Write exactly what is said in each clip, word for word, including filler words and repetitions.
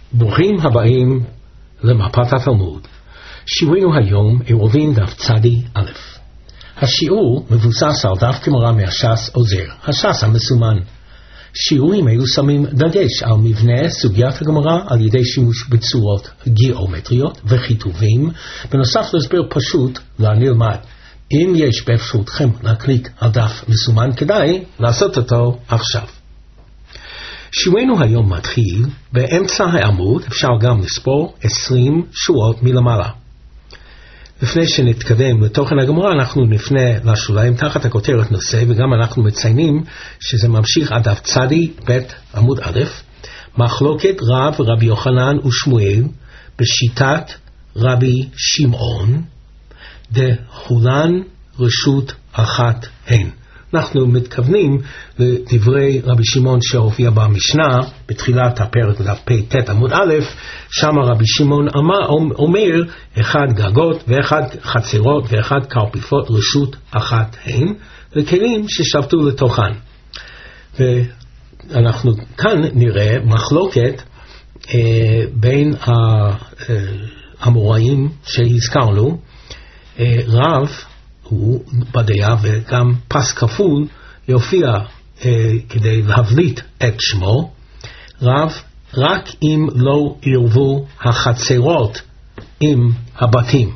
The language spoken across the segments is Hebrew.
ברוכים הבאים למפת התלמוד. שיעורנו היום עירובין דף צדי א'. השיעור מבוסס על דף גמרא מהש"ס עוזר, הש"ס המסומן. שיעורים אלו שמים דגש על מבנה סוגיית הגמרא על ידי שימוש בצורות גיאומטריות וכיתובים, בנוסף להסבר פשוט לנלמד. אם יש באפשרותכם להקליק על דף מסומן, כדאי לעשות אותו עכשיו. שיעורנו היום מתחיל באמצע העמוד, אפשר גם לספור עשרים שורות מלמעלה. לפני שנתקדם לתוכן הגמרא, אנחנו נפנה לשוליים תחת הכותרת נושא, וגם אנחנו מציינים שזה ממשיך עד דף צדי ב' עמוד א', מחלוקת רב רבי יוחנן ושמואל בשיטת רבי שמעון, דהולן רשות אחת הן. אנחנו מתכוונים לדברי רבי שמעון שהופיע במשנה בתחילת הפרק דף פ' עמוד א', שם רבי שמעון אומר אחד גגות ואחד חצרות ואחד קרפיפות רשות אחת הן, לכלים ששבתו לתוכן. ואנחנו כאן נראה מחלוקת אה, בין האמוראים שהזכרנו. אה, רב הוא בדעה וגם פס כפול יופיע אה, כדי להבליט את שמו. רב רק אם לא ירבו החצרות עם הבתים.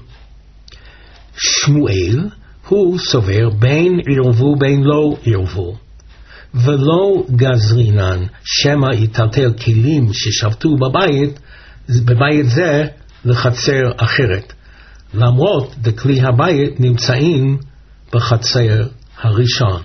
שמואל הוא סובר בין ירבו בין לא ירבו, ולא גזרינן שמא יטלטל כלים ששבתו בבית בבית זה לחצר אחרת, למרות דכלי הבית נמצאים בחצר הראשון.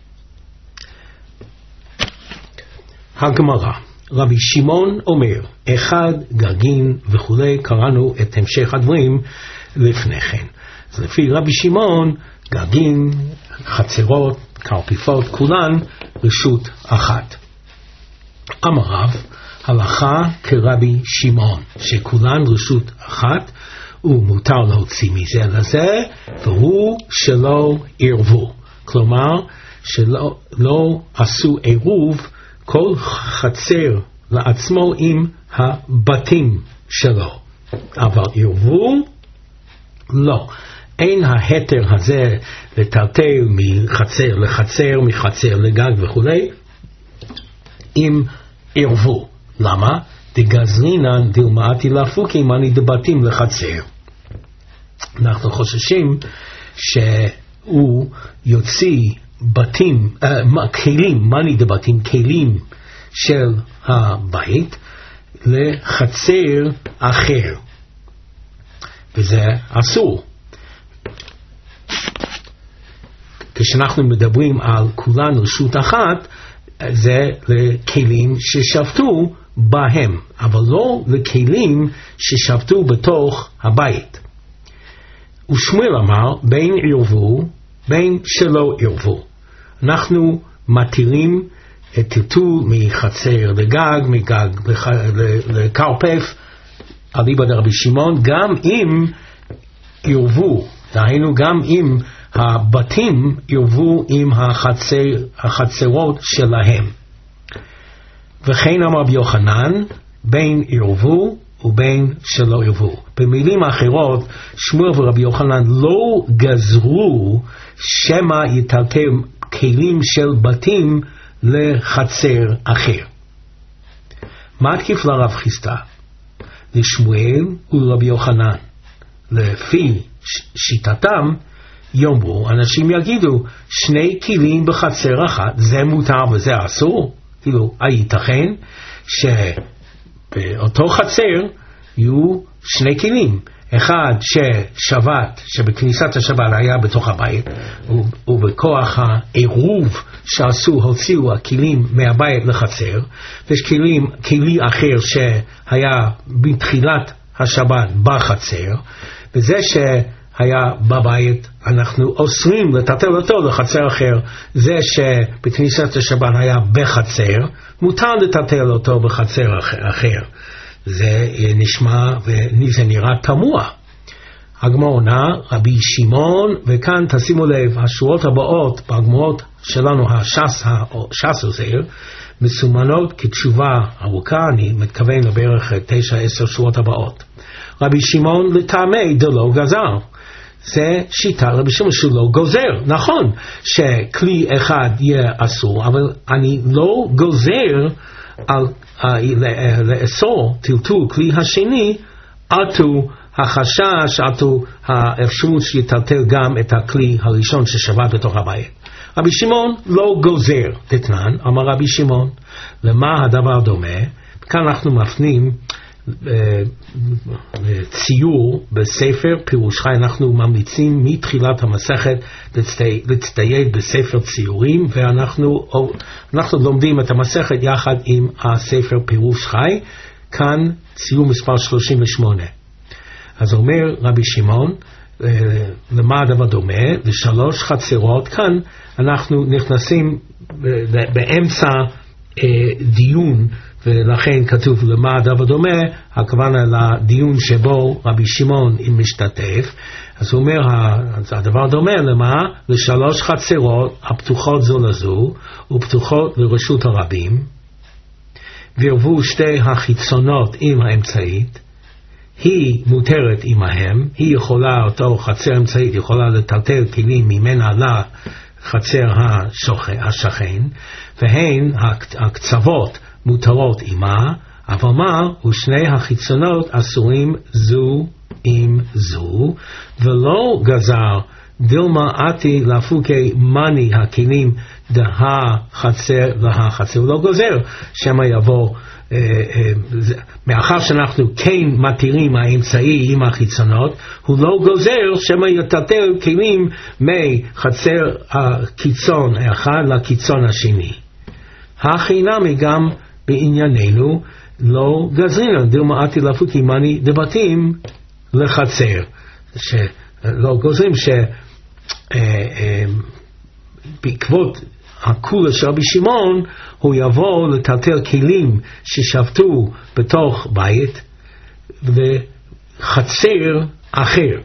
הגמרא, רבי שמעון אומר אחד גגין וכולי, קראנו את המשך הדברים לפני כן. אז לפי רבי שמעון גגין, חצרות, קרפיפות, כולן רשות אחת. אמר רב, הלכה כרבי שמעון שכולן רשות אחת, ומותר להוציא מזה לזה, והוא שלא ערבו. כלומר, שלא לא עשו עירוב כל חצר לעצמו עם הבתים שלו. אבל ערבו? לא. אין ההתר הזה לטלטל מחצר לחצר, מחצר לגג וכו', אם ערבו. למה? דגזרינן דלמאתי להפוקי מני דבתים לחצר. אנחנו חוששים שהוא יוציא בתים, uh, כלים, מני דבתים, כלים של הבית לחצר אחר, וזה אסור. כשאנחנו מדברים על כולן רשות אחת, זה לכלים ששבתו בהם, אבל לא לכלים ששבתו בתוך הבית. ושמואל אמר בין ערבו בין שלא ערבו. אנחנו מתירים את טלטול מחצר לגג, מגג לקרפף, אליבא דרבי שמעון, גם אם ערבו, דהיינו גם אם הבתים ערבו עם החצר, החצרות שלהם. וכן אמר רבי יוחנן בין ערבו ובין שלא ערבו. במילים אחרות, שמואל ורבי יוחנן לא גזרו שמא יטלטל כלים של בתים לחצר אחר. מה תקיף לרב חיסדא? לשמואל ולרבי יוחנן. לפי שיטתם יאמרו, אנשים יגידו, שני כלים בחצר אחת, זה מותר וזה אסור. כאילו, הייתכן שבאותו חצר יהיו שני כלים, אחד ששבת, שבכניסת השבת היה בתוך הבית, ובכוח העירוב שעשו, הוציאו הכלים מהבית לחצר, ויש כלים, כלי אחר שהיה בתחילת השבת בחצר, וזה ש... היה בבית, אנחנו אוסרים לטלטל אותו לחצר אחר. זה שבכניסת השבת היה בחצר, מותר לטלטל אותו בחצר אחר. זה נשמע וזה נראה תמוה. הגמרא עונה, רבי שמעון, וכאן תשימו לב, השורות הבאות בגמרות שלנו, הש"ס, הש"ס עוזר, מסומנות כתשובה ארוכה, אני מתכוון לבערך תשע עשר שורות הבאות. רבי שמעון לטעמי דלא גזר. זה שיטה רבי שמעון שלא גוזר. נכון שכלי אחד יהיה אסור, אבל אני לא גוזר על לאסור טלטול כלי השני, עטו החשש, עטו האפשרות שיטלטל גם את הכלי הראשון ששבת בתוך הבית. רבי שמעון לא גוזר, תתנן, אמר רבי שמעון. למה הדבר דומה? כאן אנחנו מפנים ציור בספר פירוש חי. אנחנו ממליצים מתחילת המסכת להצטייד בספר ציורים, ואנחנו אנחנו לומדים את המסכת יחד עם הספר פירוש חי. כאן ציור מספר שלושים ושמונה. אז אומר רבי שמעון, למה הדבר דומה? לשלוש חצרות. כאן אנחנו נכנסים באמצע דיון, ולכן כתוב למה הדבר דומה, הכוונה לדיון שבו רבי שמעון משתתף. אז הוא אומר, הדבר דומה למה? לשלוש חצרות הפתוחות זו לזו ופתוחות לרשות הרבים, וירבו שתי החיצונות עם האמצעית, היא מותרת עמהם, היא יכולה, אותו חצר אמצעית יכולה לטלטל כלים ממנה לחצר השכן, והן הקצוות מותרות עמה, אבל מה? ושני החיצונות אסורים זו עם זו, ולא גזר דילמה עתי להפוקי מני הכלים דה חצר והחצר. הוא לא גוזר שמה יבוא, אה, אה, מאחר שאנחנו כן מתירים האמצעי עם החיצונות, הוא לא גוזר שמה יטלטל כלים מחצר הקיצון האחד לקיצון השני. החינמי גם בענייננו לא גזרינו דילמה עתי להפוקי מני דבתים לחצר, שלא גוזרים שבעקבות הכולה של רבי שמעון הוא יבוא לטלטל כלים ששבתו בתוך בית וחצר אחר.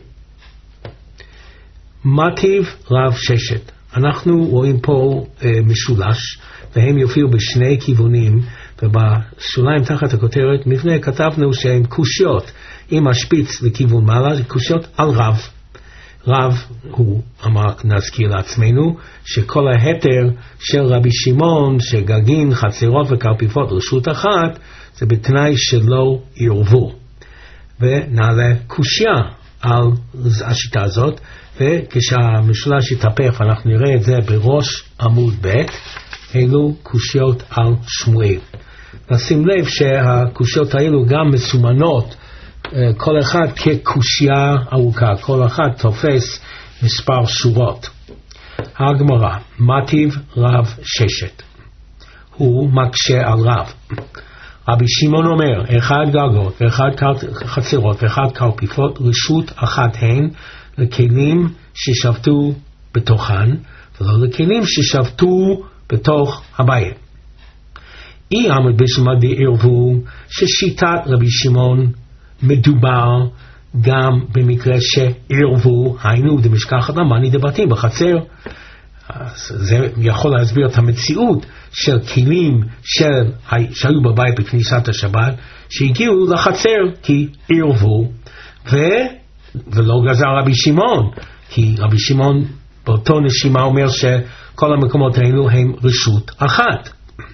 מטיב רב ששת. אנחנו רואים פה אה, משולש, והם יופיעו בשני כיוונים, ובשוליים תחת הכותרת מבנה כתבנו שהם קושיות עם השפיץ לכיוון מעלה, קושיות על רב. רב הוא, אמר, נזכיר לעצמנו, שכל ההתר של רבי שמעון, שגגין, חצרות וקרפיפות רשות אחת, זה בתנאי שלא ירבו. ונעלה קושיה על השיטה הזאת, וכשהמשולש יתהפך, אנחנו נראה את זה בראש עמוד ב', אלו קושיות על שמואל. נשים לב שהקושיות האלו גם מסומנות, כל אחד כקושיה ארוכה, כל אחד תופס מספר שורות. הגמרא, מטיב רב ששת, הוא מקשה על רב. רבי שמעון אומר, אחד גגות ואחד חצרות ואחד קרפיפות, רשות אחת הן לכלים ששבתו בתוכן, ולא לכלים ששבתו בתוך הבית. אי עמד בשלמה דערבו, ששיטת רבי שמעון מדובר גם במקרה שערבו, היינו דמשכחת למני דבתים בחצר. זה יכול להסביר את המציאות של כלים של, שהיו בבית בכניסת השבת, שהגיעו לחצר כי ערבו, ו, ולא גזר רבי שמעון, כי רבי שמעון באותו נשימה אומר שכל המקומות האלו הם רשות אחת.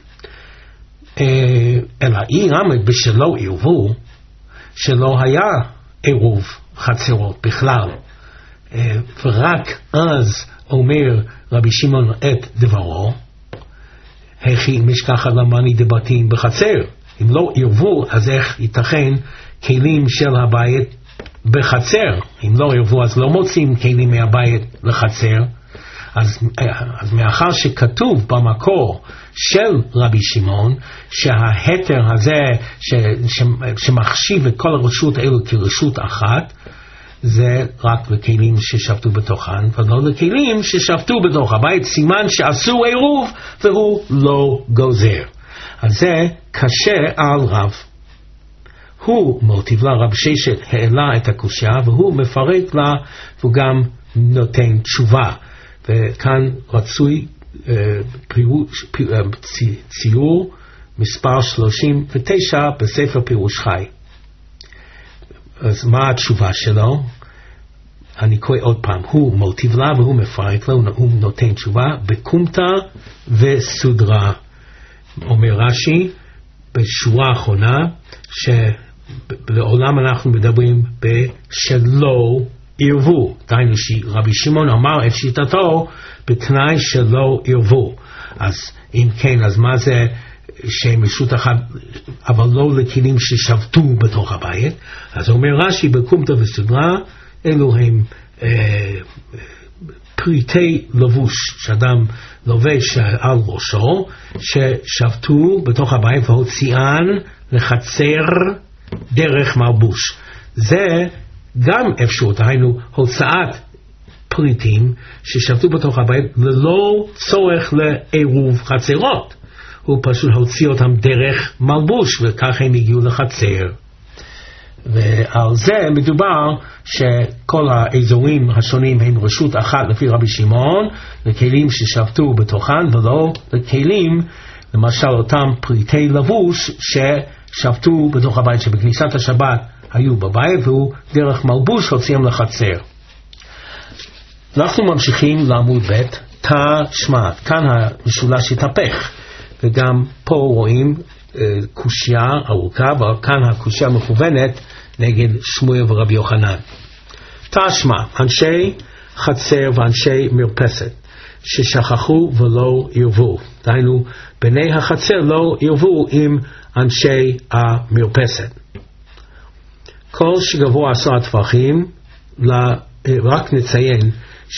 אלא אי עמד בשלא ערבו, שלא היה עירוב חצרות בכלל, ורק אז אומר רבי שמעון את דברו, הכי משכחת למני דבתים בחצר. אם לא עירבו, אז איך ייתכן כלים של הבית בחצר? אם לא עירבו, אז לא מוצאים כלים מהבית לחצר. אז, אז מאחר שכתוב במקור של רבי שמעון שההתר הזה ש, ש, שמחשיב את כל הרשות האלו כרשות אחת, זה רק לכלים ששבתו בתוכן ולא לכלים ששבתו בתוך הבית, סימן שעשו עירוב והוא לא גוזר. אז זה קשה על רב. הוא מוטיב לה, רב ששת העלה את הקושיה והוא מפרק לה והוא גם נותן תשובה. וכאן רצוי ציור מספר שלושים ותשע בספר פירוש חי. אז מה התשובה שלו? אני קורא עוד פעם, הוא מוטיב לה והוא מפרק לה, הוא נותן תשובה בקומטה וסודרה. אומר רש"י בשורה האחרונה שלעולם אנחנו מדברים בשלא ערבו, דהיינו שרבי שמעון אמר את שיטתו בתנאי שלא ערבו. אז אם כן, אז מה זה שהם רשות אחת אבל לא לכלים ששבתו בתוך הבית? אז אומר רש"י בקומטה וסודרה אלו הם אה, פריטי לבוש שאדם לובש על ראשו ששבתו בתוך הבית והוציאן לחצר דרך מלבוש. זה גם אפשרות, היינו הוצאת פריטים ששבתו בתוך הבית ללא צורך לעירוב חצרות, הוא פשוט הוציא אותם דרך מלבוש וכך הם הגיעו לחצר. ועל זה מדובר שכל האזורים השונים הם רשות אחת לפי רבי שמעון לכלים ששבתו בתוכן ולא לכלים, למשל אותם פריטי לבוש ששבתו בתוך הבית שבכניסת השבת היו בבית והוא דרך מלבוש הוציאם לחצר. אנחנו ממשיכים לעמוד ב' תשמע, כאן המשולש התהפך וגם פה רואים קושיה ארוכה, וכאן הקושיה מכוונת נגד שמואל ורבי יוחנן. תשמע, אנשי חצר ואנשי מרפסת ששכחו ולא ערבו, דהיינו בני החצר לא ערבו עם אנשי המרפסת. כל שגבוה עשרה טפחים, רק נציין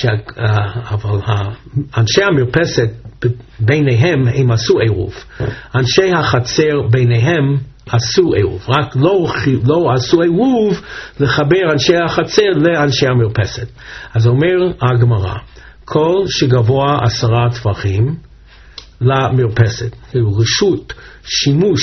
שאנשי המרפסת ביניהם הם עשו עירוב, אנשי החצר ביניהם עשו עירוב, רק לא, לא עשו עירוב לחבר אנשי החצר לאנשי המרפסת. אז אומר הגמרא, כל שגבוה עשרה טפחים למרפסת, רשות שימוש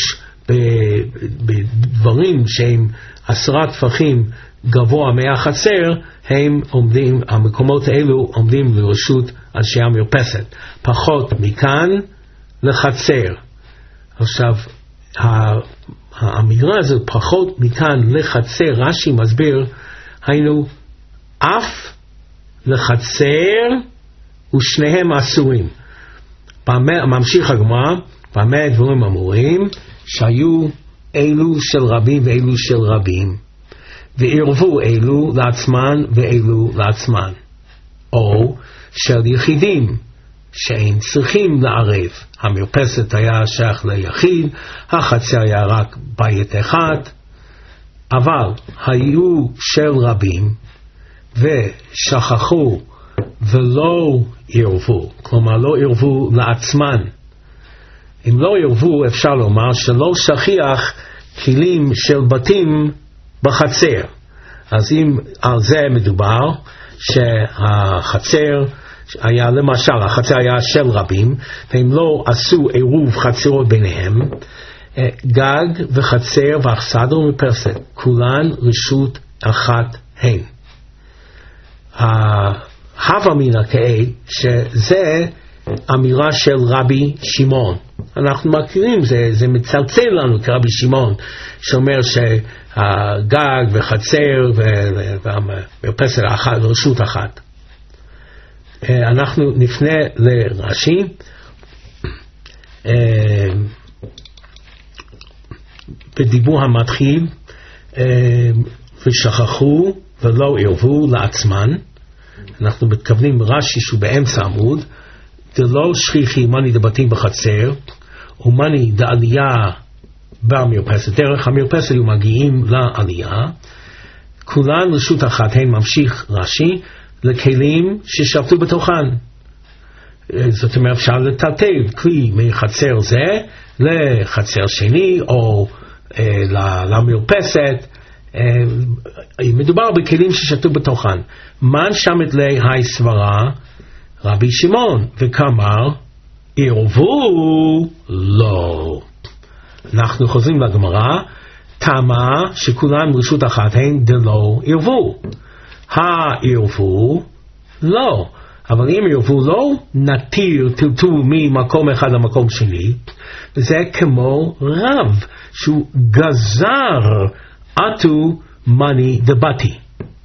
בדברים שהם עשרה טפחים גבוה מהחצר, הם עומדים, המקומות האלו עומדים לרשות אנשי המרפסת, פחות מכאן לחצר. עכשיו האמירה הזו פחות מכאן לחצר, רש"י מסביר, היינו אף לחצר ושניהם אסורים. ממשיך הגמרא, במה הדברים אמורים? שהיו אלו של רבים ואלו של רבים, וערבו אלו לעצמן ואלו לעצמן, או של יחידים שאין צריכים לערב. המרפסת היה שייך ליחיד, החצר היה רק בית אחד, אבל היו של רבים ושכחו ולא ערבו, כלומר לא ערבו לעצמן. אם לא ערבו אפשר לומר שלא שכיח כלים של בתים בחצר. אז אם על זה מדובר שהחצר היה, למשל החצר היה של רבים והם לא עשו עירוב חצרות ביניהם, גג וחצר ואכסדרה ומרפסת כולן רשות אחת הן. ההווה אמינא כעת שזה אמירה של רבי שמעון, אנחנו מכירים, זה, זה מצלצל לנו כרבי שמעון שאומר שהגג וחצר ומרפסת אחת רשות אחת. אנחנו נפנה לרש"י, בדיבור המתחיל ושכחו ולא ערבו לעצמן, אנחנו מתכוונים רש"י שהוא באמצע עמוד, דלא שכיחי מני דבתים בחצר ומני דעלייה במרפסת, דרך המרפסת היו מגיעים לעלייה, כולן רשות אחת הן. ממשיך רש"י, לכלים ששבתו בתוכן, זאת אומרת אפשר לטלטל כלי מחצר זה לחצר שני או אה, למרפסת, אה, מדובר בכלים ששבתו בתוכן. מן שמת לי היי סברה רבי שמעון וכאמר ערבו לא. אנחנו חוזרים לגמרא, טעמה שכולם רשות אחת הן דלא ירבו. הערבו לא. אבל אם ירבו לא, נתיר טלטול ממקום אחד למקום שני, וזה כמו רב שהוא גזר עטו מני דבתי.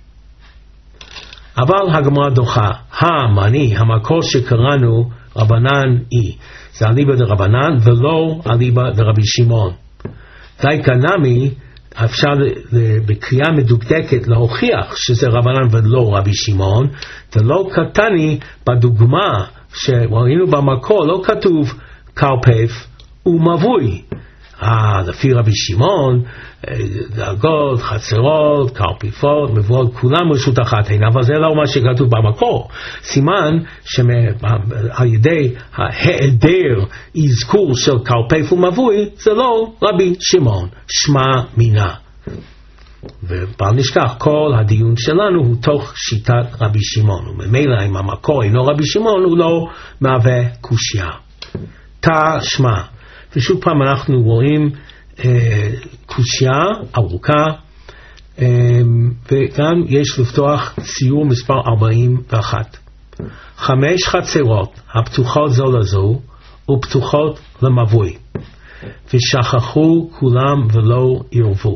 אבל הגמרא דוחה, המני, המקור שקראנו רבנן היא, זה אליבא דרבנן ולא אליבא דרבי שמעון. די כנמי, אפשר בקריאה מדוקדקת להוכיח שזה רבנן ולא רבי שמעון, ולא קטני בדוגמה שראינו במקור, לא כתוב קרפף ומבוי. אה, לפי רבי שמעון, דרגות, חצרות, קרפיפות, מבואות, כולם רשות אחת הן, אבל זה לא מה שכתוב במקור. סימן שעל ידי ההיעדר אזכור של קרפף ומבוי, זה לא רבי שמעון, שמע מינה. ובל נשכח, כל הדיון שלנו הוא תוך שיטת רבי שמעון, וממילא אם המקור אינו רבי שמעון, הוא לא מהווה קושיה. תשמע. ושוב פעם אנחנו רואים אה, קושיה ארוכה, אה, וגם יש לפתוח ציור מספר ארבעים ואחת. חמש חצרות הפתוחות זו לזו ופתוחות למבוי, ושכחו כולם ולא ירבו.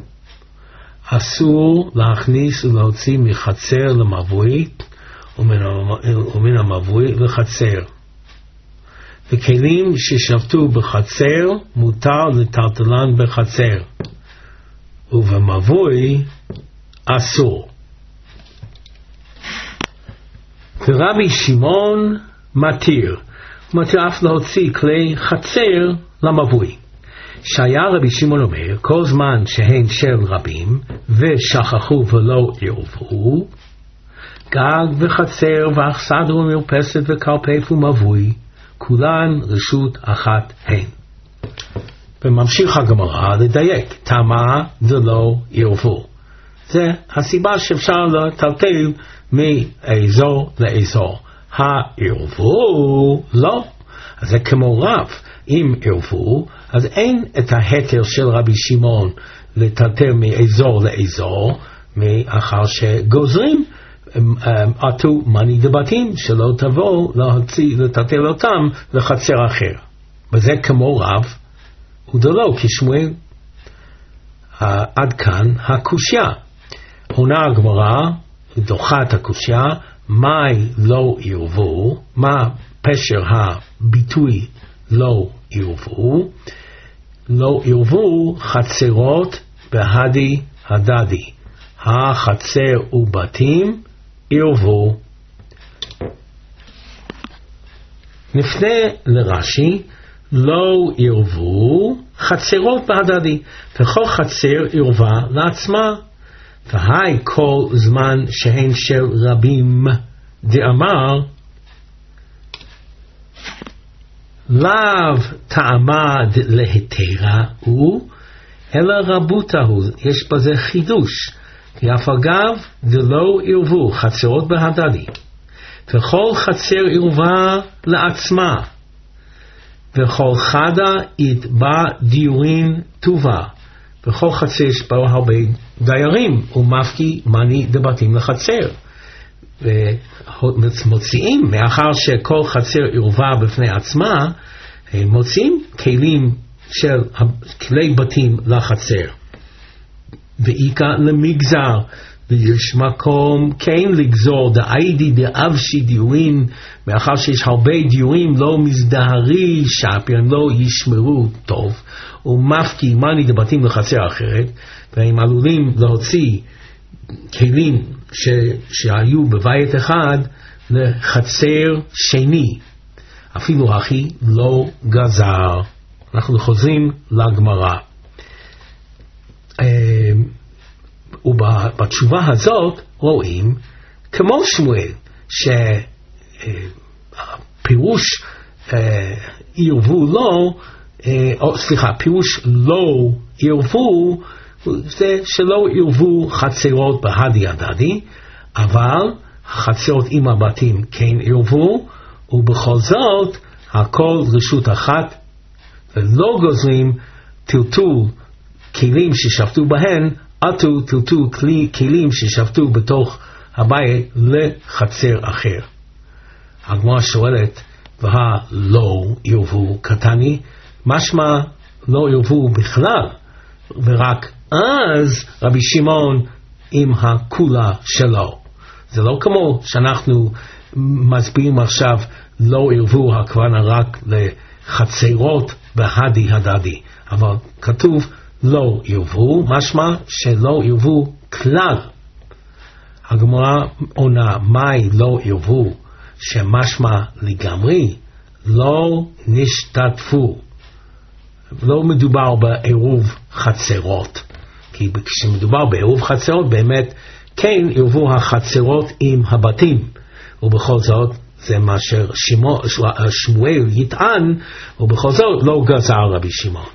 אסור להכניס ולהוציא מחצר למבוי ומן, ומן המבוי לחצר. וכלים ששבתו בחצר מותר לטלטלן בחצר, ובמבוי אסור. ורבי שמעון מתיר, הוא מתיר אף להוציא כלי חצר למבוי. שהיה רבי שמעון אומר, כל זמן שהן של רבים ושכחו ולא ירבו, גג וחצר ואכסדרה ומרפסת וקרפף ומבוי, כולן רשות אחת הן. וממשיך הגמרא לדייק, טעמה דלא ירבו. זה הסיבה שאפשר לטלטל מאזור לאזור. הערבו לא. אז זה כמו רב. אם ערבו, אז אין את ההתר של רבי שמעון לטלטל מאזור לאזור, מאחר שגוזרים עטו מני דבתים, שלא תבוא להוציא, לטלטל אותם לחצר אחר. וזה כמו רב ודלא כשמואל. עד כאן הקושיה. עונה הגמרא, דוחה את הקושיה, מהי לא ירבו, מה פשר הביטוי לא ירבו? לא ירבו חצרות בהדי הדדי, החצר ובתים ירבו. נפנה לרש"י, לא ירבו חצרות בהדדי, וכל חצר ירבה לעצמה, והי כל זמן שהן של רבים, דאמר לאו תעמד להתרה הוא, אלא רבותה הוא. יש בזה חידוש, כי אף אגב דלא ירבו חצרות בהדדי, וכל חצר ירבה לעצמה, וכל חדה יתבע דיורין טובה, וכל חצר יש בה הרבה דיירים, ומפקי מני דבתים לחצר. ומוציאים, מאחר שכל חצר ירבה בפני עצמה, מוציאים כלים של כלי בתים לחצר. ואיקה למגזר, ויש מקום כן לגזור דאיידי דאבשי דיורין, מאחר שיש הרבה דיורים לא מזדהרי שפים, לא ישמרו טוב, ומפקי מני דבתים לחצר אחרת, והם עלולים להוציא כלים ש... שהיו בבית אחד לחצר שני, אפילו הכי לא גזר. אנחנו חוזרים לגמרא, ובתשובה הזאת רואים כמו שמואל שפירוש ירבו לא, או סליחה, פירוש לא ירבו זה שלא ירבו חצרות בהדי הדדי, אבל חצרות עם הבתים כן ירבו, ובכל זאת הכל רשות אחת, ולא גוזרים טלטול כלים ששפטו בהן, עטו טלטו כלים ששפטו בתוך הבית לחצר אחר. הגמרא שואלת, והא לא ירבו קטני, משמע לא ירבו בכלל, ורק אז רבי שמעון עם הכולה שלו. זה לא כמו שאנחנו מסבירים עכשיו, לא ירבו הכוונה רק לחצרות בהדי הדדי, אבל כתוב לא ירבו, משמע שלא ירבו כלל. הגמרא עונה, מהי לא ירבו, שמשמע לגמרי לא נשתתפו. לא מדובר בעירוב חצרות, כי כשמדובר בעירוב חצרות באמת כן ירבו החצרות עם הבתים, ובכל זאת זה מה ששמואל יטען, ובכל זאת לא גזר רבי שמעון.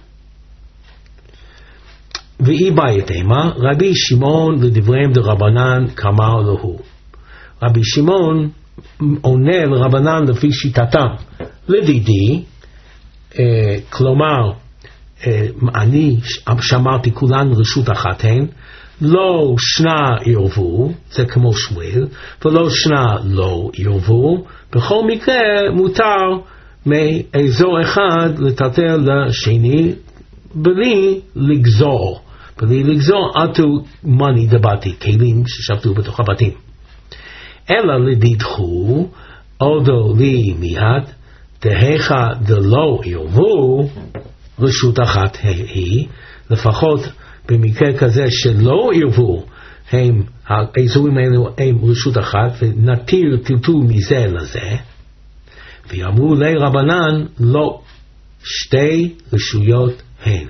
ואי בעית אימה, רבי שמעון לדבריהם דרבנן כאמר לו. רבי שמעון עונה לרבנן לפי שיטתם, לדידי, אה, כלומר, אה, אני שמרתי כולן רשות אחת הן, לא שנה ירבו, זה כמו שמואל, ולא שנה לא ירבו, בכל מקרה מותר מאזור אחד לטלטל לשני, בלי לגזור, בלי לגזור עטו מני דבתי, כלים ששפטו בתוך הבתים. אלא לדידחו, עודו לי מיד, דהיכה דלא ירבו, רשות אחת היא, לפחות במקרה כזה שלא ירבו, הם, האזורים האלו הם רשות אחת, ונתיר טלטול מזה לזה, ואמרו לי רבנן, לא, שתי רשויות הן.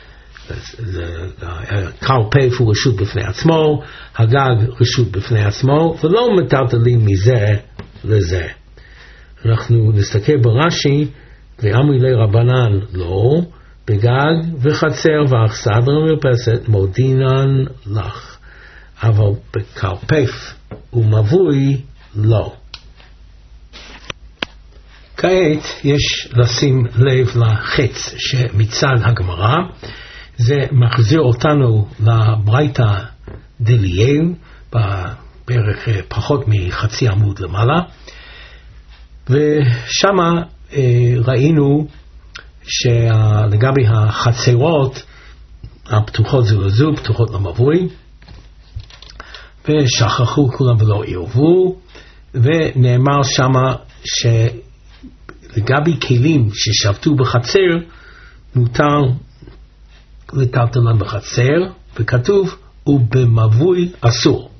קרפף הוא רשות בפני עצמו, הגג רשות בפני עצמו, ולא מטלטלים מזה לזה. אנחנו נסתכל ברש"י, ואמרו לי רבנן לא, בגג וחצר ואכסדרה ומרפסת מודינן לך, אבל בקרפף ומבוי לא. כעת יש לשים לב לחץ שמצד הגמרא, זה מחזיר אותנו לברייתא דליאל, בערך פחות מחצי עמוד למעלה, ושמה ראינו שלגבי החצרות הפתוחות זו לזו, פתוחות למבוי, ושכחו כולם ולא ירבו, ונאמר שמה שלגבי כלים ששבתו בחצר מותר לטלטלם בחצר, וכתוב ובמבוי אסור.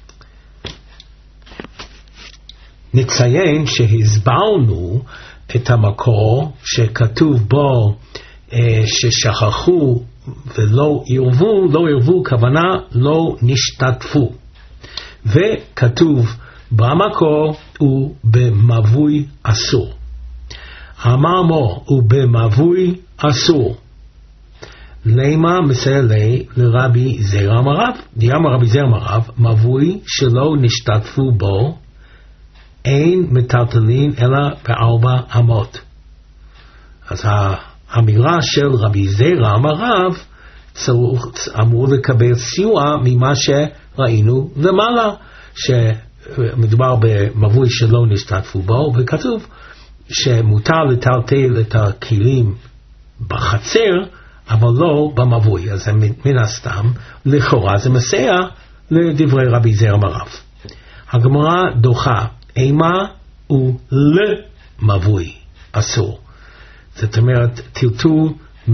נציין שהסברנו את המקור שכתוב בו אה, ששכחו ולא ירבו, לא ירבו כוונה לא נשתתפו, וכתוב במקור ובמבוי אסור. אמר מו ובמבוי אסור, למה מסייע לי לרבי זרע אמריו? דיאמר רבי זרע אמריו, מבוי שלא נשתתפו בו אין מטלטלין אלא בארבע אמות. אז האמירה של רבי זרע אמריו אמור לקבל סיוע ממה שראינו למעלה, שמדובר במבוי שלא נשתתפו בו, וכתוב שמותר לטלטל את הכלים בחצר אבל לא במבוי. אז מן הסתם לכאורה זה מסייע לדברי רבי זרע אמריו. הגמרא דוחה אימה ולמבוי אסור, זאת אומרת טלטול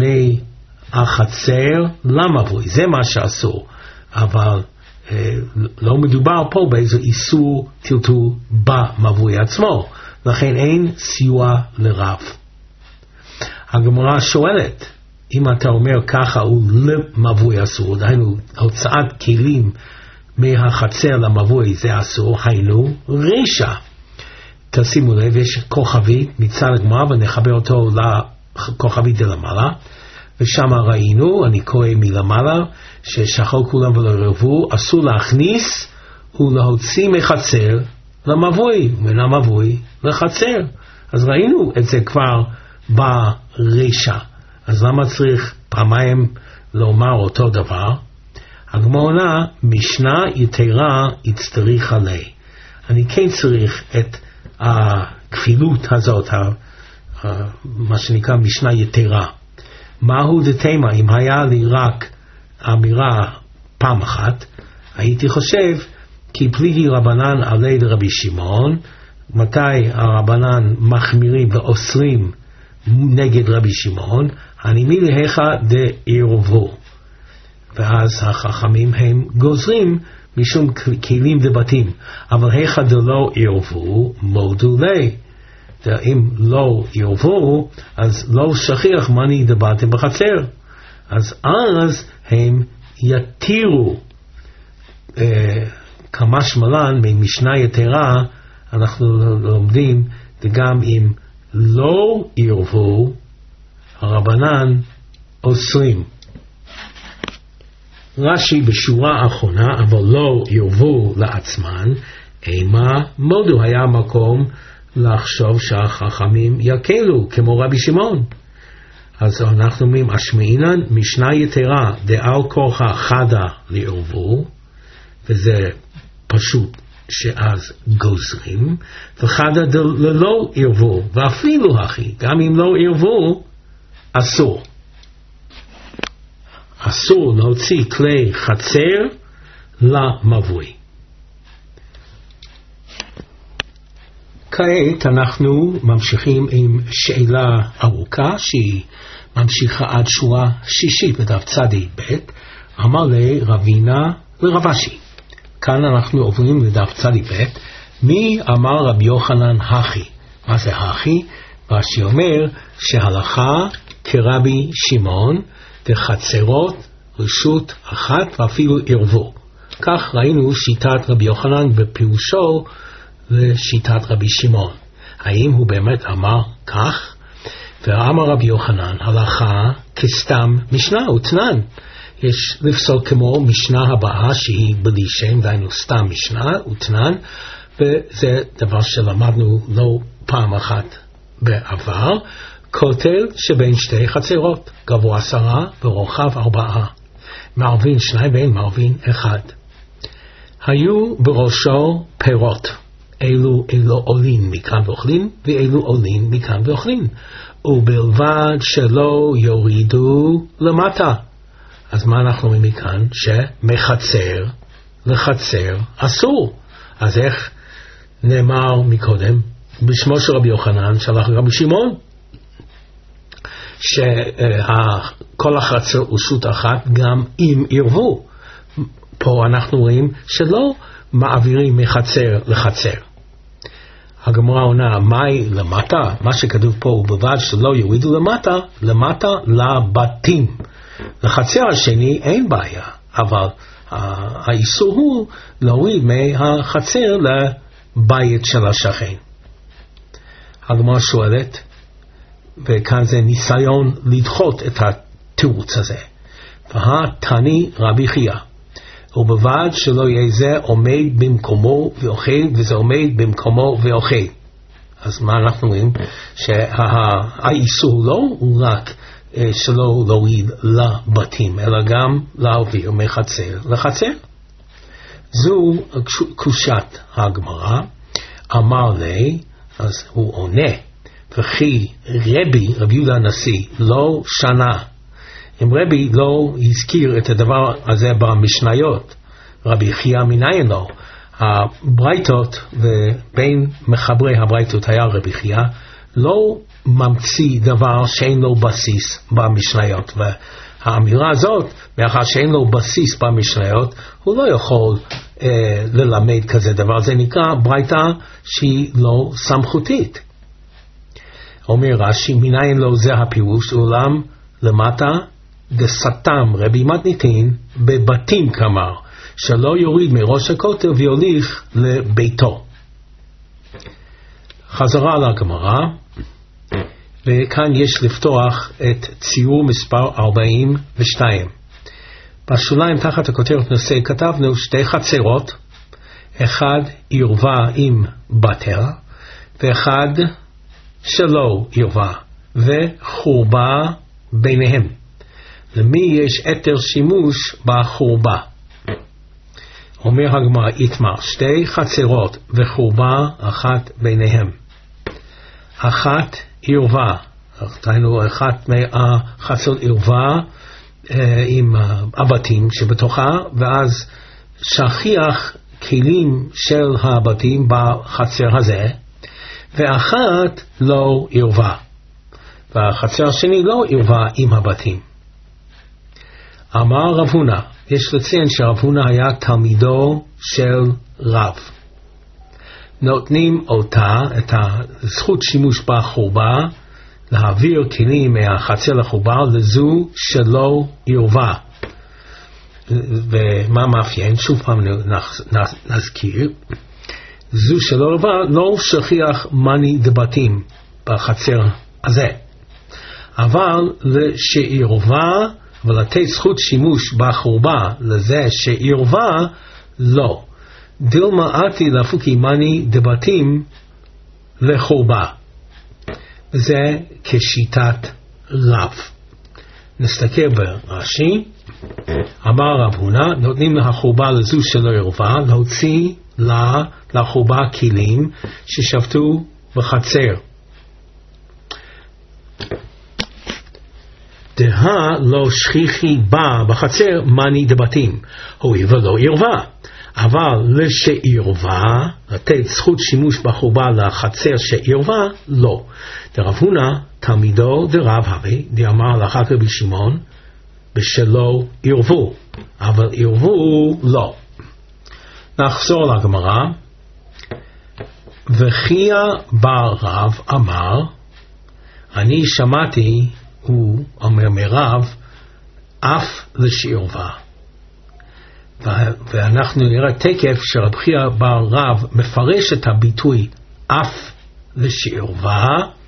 מהחצר למבוי, זה מה שאסור, אבל אה, לא מדובר פה באיזה איסור טלטול במבוי עצמו, לכן אין סיוע לרב. הגמרא שואלת, אם אתה אומר ככה הוא למבוי אסור, דהיינו הוצאת כלים מהחצר למבוי זה אסור, היינו רישה. תשימו לב, יש כוכבית מצד הגמרא ונחבר אותו לכוכבית דלמעלה, ושם ראינו, אני קורא מלמעלה, ששכחו כולם ולא ירבו, אסור להכניס ולהוציא מחצר למבוי, מן המבוי לחצר. אז ראינו את זה כבר ברישה. אז למה צריך פעמיים לומר אותו דבר. הגמרא משנה יתרה יצטריך עלי. אני כן צריך את הכפילות הזאת, מה שנקרא משנה יתרה. מהו דתימה? אם היה לי רק אמירה פעם אחת, הייתי חושב כי פליגי רבנן עלי לרבי שמעון, מתי הרבנן מחמירים ואוסרים נגד רבי שמעון, אני מלהיך דעירבו. ואז החכמים הם גוזרים משום כלים דבתים, אבל היכא דלא עירבו מודו לי. אם לא עירבו, אז לא שכיח מני דבתם בחצר, אז אז הם יתירו. אה, כמשמע לן ממשנה יתרה אנחנו לומדים וגם אם לא עירבו הרבנן אוסרים. רש"י בשורה האחרונה, אבל לא עירבו לעצמן, אימה מודו, היה מקום לחשוב שהחכמים יקלו כמו רבי שמעון. אז אנחנו אומרים אשמעינן משנה יתרה דעל כורחה חדה לעירבו, וזה פשוט שאז גוזרים, וחדה ללא עירבו, ואפילו הכי, גם אם לא עירבו, אסור. אסור להוציא כלי חצר למבוי. כעת אנחנו ממשיכים עם שאלה ארוכה שהיא ממשיכה עד שורה שישית בדף צדי ב'. אמר לי רבינה לרבשי. כאן אנחנו עוברים לדף צדי ב'. מי אמר רבי יוחנן הכי? מה זה הכי? רש"י אומר שהלכה כרבי שמעון וחצרות רשות אחת ואפילו עירבו. כך ראינו שיטת רבי יוחנן בפירושו לשיטת רבי שמעון. האם הוא באמת אמר כך? ואמר רבי יוחנן הלכה כסתם משנה ותנן. יש לפסוק כמו משנה הבאה שהיא בלי שם, דהיינו סתם משנה ותנן, וזה דבר שלמדנו לא פעם אחת בעבר. כותל שבין שתי חצרות, גבוה עשרה ורוחב ארבעה, מערבין שניים ואין מערבין אחד. היו בראשו פירות, אלו אלו עולין מכאן ואוכלין, ואלו עולין מכאן ואוכלין, ובלבד שלא יורידו למטה. אז מה אנחנו אומרים מכאן? שמחצר לחצר אסור. אז איך נאמר מקודם בשמו של רבי יוחנן שלח רבי שמעון שכל החצר רשות אחת גם אם עירבו? פה אנחנו רואים שלא מעבירים מחצר לחצר. הגמרא עונה, מהי למטה? מה שכתוב פה הוא בלבד שלא יורידו למטה, למטה לבתים. לחצר השני אין בעיה, אבל האיסור הוא להוריד מהחצר לבית של השכן. הגמרא שואלת, וכאן זה ניסיון לדחות את התירוץ הזה. והתני רבי חייא, ובלבד שלא יהיה זה עומד במקומו ואוכל, וזה עומד במקומו ואוכל. אז מה אנחנו רואים? שהאיסור לא רק שלא להוריד לבתים, אלא גם להעביר מחצר לחצר. זו קושת הגמרא. אמר לי, אז הוא עונה, וכי רבי, רבי יהודה הנשיא, לא שנה. אם רבי לא הזכיר את הדבר הזה במשניות, רבי חייא מניין לו, הברייתות ובין מחברי הברייתות היה רבי חייא, לא ממציא דבר שאין לו בסיס במשניות, והאמירה הזאת, מאחר שאין לו בסיס במשניות, הוא לא יכול אה, ללמד כזה דבר. זה נקרא ברייתה שהיא לא סמכותית. אומר רש"י, מניין לו זה הפירוש, אולם למטה דסתם רבי מתניתין בבתים כמר, שלא יוריד מראש הכותל ויוליך לביתו. חזרה לגמרא, וכאן יש לפתוח את ציור מספר ארבעים ושתיים. בשוליים תחת הכותרת נושא כתבנו שתי חצרות, אחד עירבה עם בתיה, ואחד שלא עירבה, וחורבה ביניהם. למי יש היתר שימוש בחורבה? אומר הגמרא איתמר, שתי חצרות וחורבה אחת ביניהם. אחת ערווה, ראינו אחת מהחצרות ערווה אה, עם הבתים שבתוכה, ואז שכיח כלים של הבתים בחצר הזה, ואחת לא ערווה, והחצר השני לא ערווה עם הבתים. אמר רב הונא, יש לציין שרב הונא היה תלמידו של רב. נותנים אותה, את הזכות שימוש בחורבה, להעביר כלים מהחצר לחורבה לזו שלא ערווה. ומה מאפיין? שוב פעם נזכיר, זו שלא ערווה לא שכיח מני דבתים בחצר הזה, אבל שערווה ולתת זכות שימוש בחורבה לזה שערווה לא. דילמה אתי לפוקי מני דבתים לחורבה, זה כשיטת רב. נסתכל ברש"י. אמר רב הונא, נותנים לחורבה לזו שלא ערווה להוציא לה לחורבה כלים ששבתו בחצר. דה לא שכיחי בה בחצר מני דבתים, הואיל ולא ערווה. אבל לשערווה, לתת זכות שימוש בחורבה לחצר שערווה, לא. דרב הונא תלמידו דרב הרי, דאמר לאחר רבי שמעון, בשלו ערבו, אבל ערבו לא. נחזור לגמרא. וחייא בר רב אמר, אני שמעתי, הוא אומר מרב, אף לשערווה. ואנחנו נראה תקף שרב חייא בר רב מפרש את הביטוי אף לשערווה,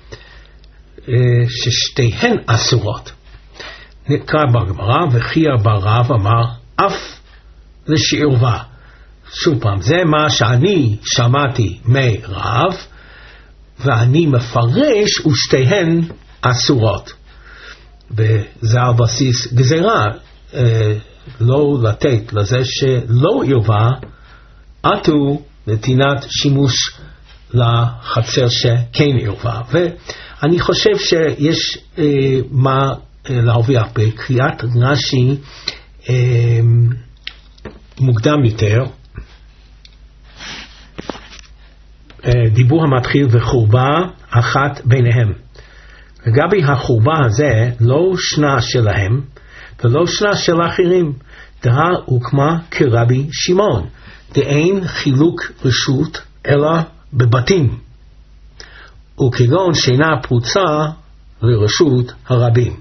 ששתיהן אסורות. נקרא בגמרא, וחייא בר רב אמר אף לשערווה. שוב פעם, זה מה שאני שמעתי מרב, ואני מפרש ושתיהן אסורות. וזה על בסיס גזירה, לא לתת לזה שלא ערווה, עטו נתינת שימוש לחצר שכן ערווה. ואני חושב שיש אה, מה אה, להרוויח בקריאת רש"י אה, מוקדם יותר. אה, דיבור המתחיל וחורבה אחת ביניהם. לגבי החורבה הזה לא שנה שלהם ולא שנה של אחרים, דה הוקמה כרבי שמעון, דאין חילוק רשות אלא בבתים, וכגון שינה פרוצה לרשות הרבים.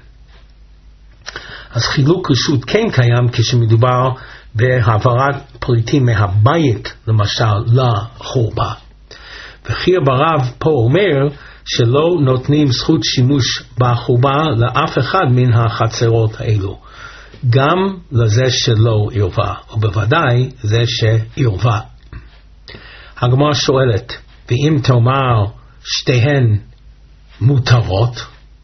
אז חילוק רשות כן קיים כשמדובר בהעברת פריטים מהבית למשל לחורבה. וחייא בר רב פה אומר שלא נותנים זכות שימוש בחורבה לאף אחד מן החצרות האלו, גם לזה שלא ערווה, ובוודאי זה שערווה. הגמרא שואלת, ואם תאמר שתיהן מותרות,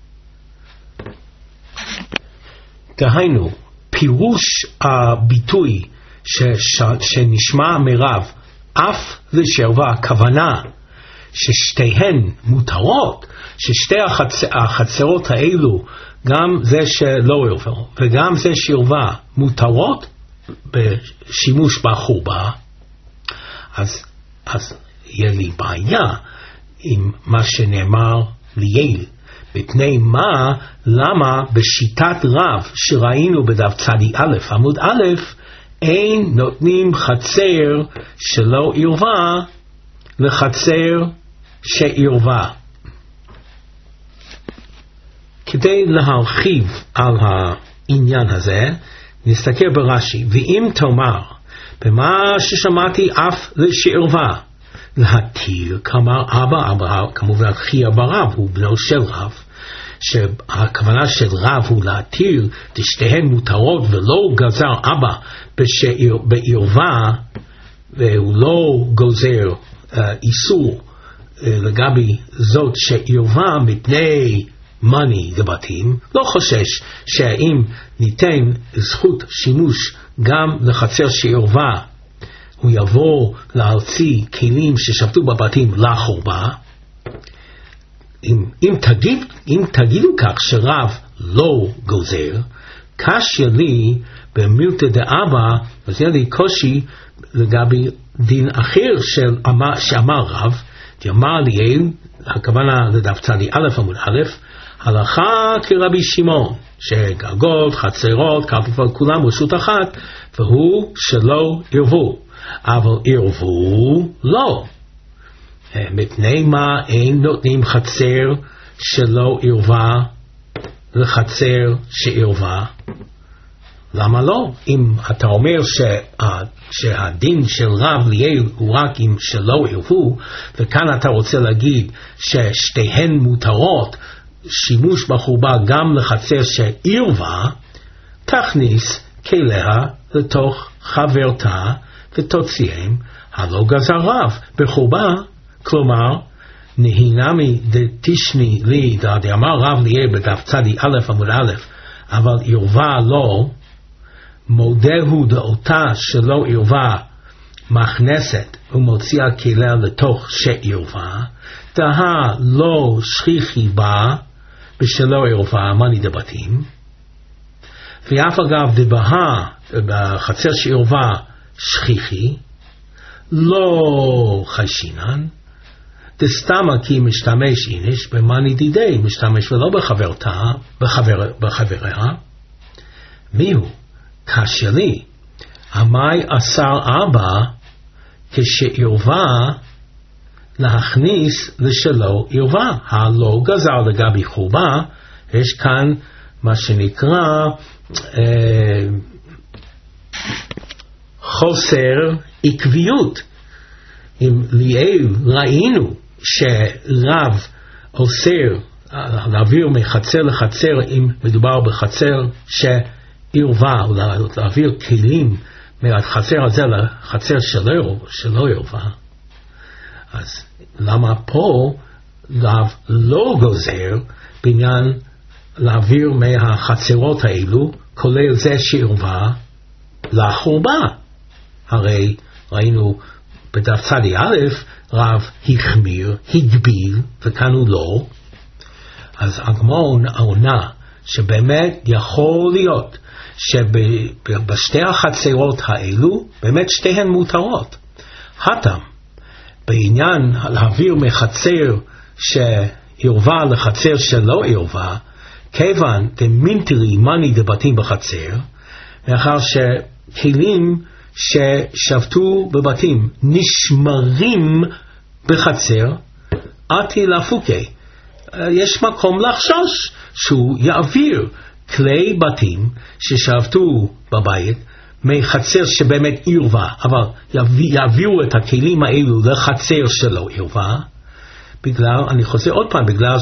דהיינו פירוש הביטוי ש- שנשמע מרב אף לשערווה, הכוונה ששתיהן מותרות, ששתי החצ... החצרות האלו, גם זה שלא ערווה וגם זה שערווה מותרות בשימוש בחורבה, אז, אז יהיה לי בעיה עם מה שנאמר ליל. בפני מה, למה בשיטת רב שראינו בדף צדי א' עמוד א', אין נותנים חצר שלא ערווה לחצר שערווה. כדי להרחיב על העניין הזה, נסתכל ברש"י, ואם תאמר, במה ששמעתי אף לשערווה, להתיר, כלומר אבא, אבא, כמובן חייא בר רב, הוא בנו של רב, שהכוונה של רב הוא להתיר, שתיהן מותרות, ולא גזר אבא בערווה, והוא לא גוזר uh, איסור uh, לגבי זאת שערווה מפני מאני דבתים, לא חושש שאם ניתן זכות שימוש גם לחצר שעירבה, הוא יבוא להוציא כלים ששבתו בבתים לחורבה. אם, אם, תגיד, אם תגידו כך שרב לא גוזר, קשיא לי במילתא דאבא, אז יהיה לי קושי לגבי דין אחר של אמר, שאמר רב, אמר ליאל, הכוונה לדף צדי א' עמוד א', הלכה כרבי שמעון, שגגות, חצרות, קרקפות, כולם רשות אחת, והוא שלא ערבו. אבל ערבו לא. מפני מה אין נותנים חצר שלא ערבה לחצר שערבה? למה לא? אם אתה אומר שה, שהדין של רב ליאל הוא רק אם שלא ערבו, וכאן אתה רוצה להגיד ששתיהן מותרות שימוש בחורבה גם לחצר שערבה, תכניס כליה לתוך חברתה ותוציאם, הלא גזר רב בחורבה. כלומר, נהינמי דתשני לי, דאמר רב ליאל בדף צדי א' עמוד א', אבל ערבה לא, מודהו דאותה שלא ערבה מכנסת ומוציאה כליה לתוך שערבה, דהה לא שכיחי בה בשלא ערבה מאני דבתים, ואף אגב דבהה בחצר שערבה שכיחי, לא חיישינן, דסתמה כי משתמש איניש במאני דידי, משתמש ולא בחברתה, בחבר, בחבריה. מיהו? קשיא לי, המאי אסר אבא כשערבה להכניס לשלו ערבה, הלא גזר לגבי חורבה. יש כאן מה שנקרא אה, חוסר עקביות. אם ליאל ראינו שרב אוסר להעביר מחצר לחצר אם מדובר בחצר שערבה, או להעביר כלים מהחצר הזה לחצר שלא, שלא ערבה, אז למה פה רב לא גוזר בעניין להעביר מהחצרות האלו, כולל זה שערבה, לחורבה? הרי ראינו בדף צדי א', רב החמיר, הגביל, וכאן הוא לא. אז הגמרא עונה שבאמת יכול להיות שבשתי החצרות האלו באמת שתיהן מותרות. הטעם בעניין להעביר מחצר שערבה לחצר שלא ערבה, כיוון דמינטרי מאני דבתים בחצר, מאחר שכלים ששבתו בבתים נשמרים בחצר, עתי להפוקי, יש מקום לחשוש שהוא יעביר כלי בתים ששבתו בבית מחצר שבאמת ערבה, אבל יעבירו את הכלים האלו לחצר שלא ערבה, בגלל, אני חוזר עוד פעם, בגלל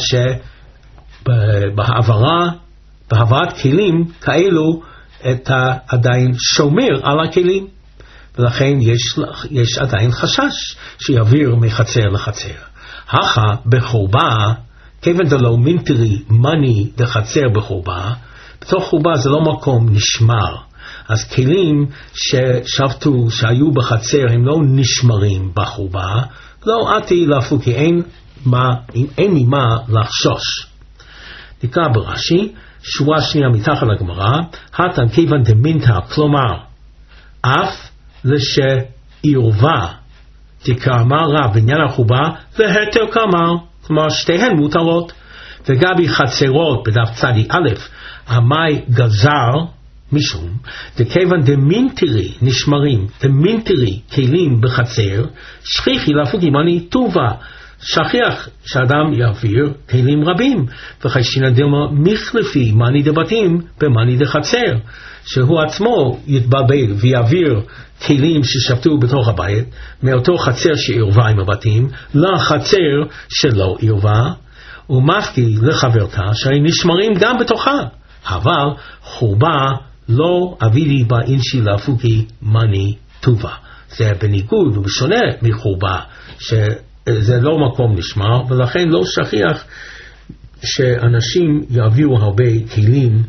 שבהעברה, בהעברת כלים כאלו, אתה עדיין שומר על הכלים, ולכן יש, יש עדיין חשש שיעביר מחצר לחצר. הכה בחורבה, כיוון דלא מינטרי מאני דחצר בחורבה, בתוך חורבה זה לא מקום נשמר, אז כלים ששבתו, שהיו בחצר, הם לא נשמרים בחורבה, לא עתי להפוק, כי אין, מה, אין ממה לחשוש. נקרא ברש"י, שורה שנייה מתחת לגמרא, הטעם כיוון דמינטה, כלומר, אף לשערבה, תקאמר רב בעניין החורבה, והתר כאמר, כלומר שתיהן מותרות. וגבי חצרות בדף צדי א', המאי גזר, משום, דכיוון דמינטרי נשמרים, דמינטרי כלים בחצר, שכיחי להפוקי מאני טובה, שכיח שאדם יעביר כלים רבים, וחיישינא דילמה מחלפי מאני דבתים במאני דחצר, שהוא עצמו יתבלבל ויעביר כלים ששבתו בתוך הבית, מאותו חצר שערבה עם הבתים, לחצר שלא ערבה, ומפקי לחברתה, שהרי נשמרים גם בתוכה, אבל חורבה לא אבידי בה אינשי להפוקי מאני טובה. זה בניגוד ובשונה מחורבה, ש... זה לא מקום נשמר, ולכן לא שכיח שאנשים יביאו הרבה כלים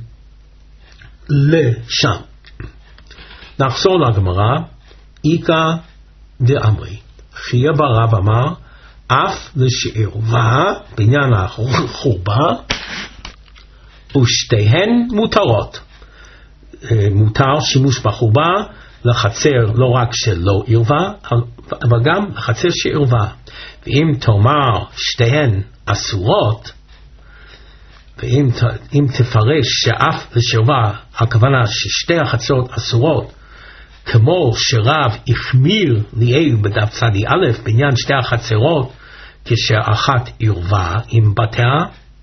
לשם. נחזור לגמרא, איכא דאמרי, חייא בר רב אמר, אף לשערווה, בעניין החורבה, ושתיהן מותרות. מותר שימוש בחורבה לחצר לא רק שלא ערווה, אבל גם לחצר שערווה. ואם תאמר שתיהן אסורות, ואם אם תפרש שאף לשערווה, הכוונה ששתי החצרות אסורות, כמו שרב החמיר ליאל בדף צדי א' בעניין שתי החצרות, כשאחת ערווה עם בתיה,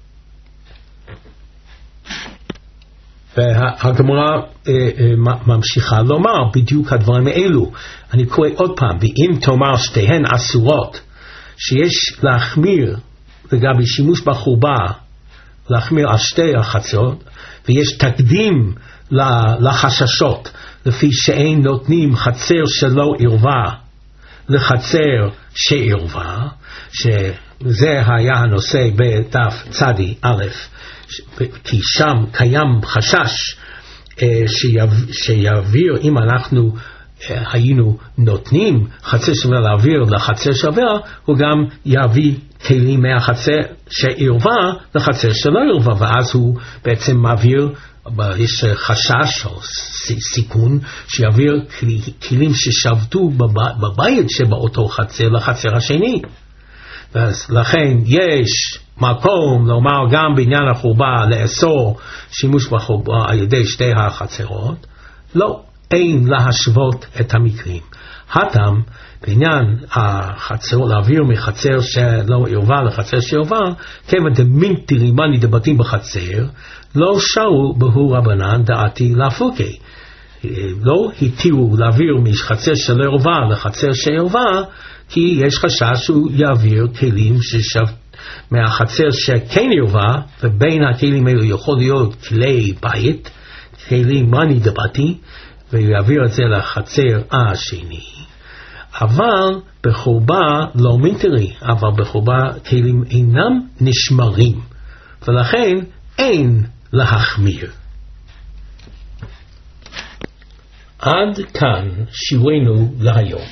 והגמרא אה, אה, ממשיכה לומר בדיוק הדברים האלו. אני קורא עוד פעם, ואם תאמר שתיהן אסורות, שיש להחמיר לגבי שימוש בחורבה, להחמיר על שתי החצרות, ויש תקדים לחששות, לפי שאין נותנים חצר שלא ערווה לחצר שערווה, שזה היה הנושא בדף צדי א', כי שם קיים חשש שיעביר, אם אנחנו היינו נותנים חצר שערווה להעביר לחצר שערווה, הוא גם יביא כלים מהחצר שערווה לחצר שלא ערווה, ואז הוא בעצם מעביר, יש חשש או סיכון שיעביר כלים ששבתו בבית שבאותו חצר לחצר השני. ולכן יש מקום לומר גם בעניין החורבה לאסור שימוש בחורבה על ידי שתי החצרות. לא, אין להשוות את המקרים. הטעם בעניין החצרות, להעביר מחצר שלא ערווה לחצר שערווה, כיוון דמינטי רימני דבתים בחצר, לא שרו בהו רבנן דעתי להפוקי. לא התירו להעביר מחצר שלא ערווה לחצר שערווה, כי יש חשש שהוא יעביר כלים ששב מהחצר שכן ערווה, ובין הכלים האלו יכול להיות כלי בית, כלים מני דבתי, ויעביר את זה לחצר השני. אבל בחורבה לא מינטרי, אבל בחורבה כלים אינם נשמרים, ולכן אין להחמיר. עד כאן שיעורנו להיום.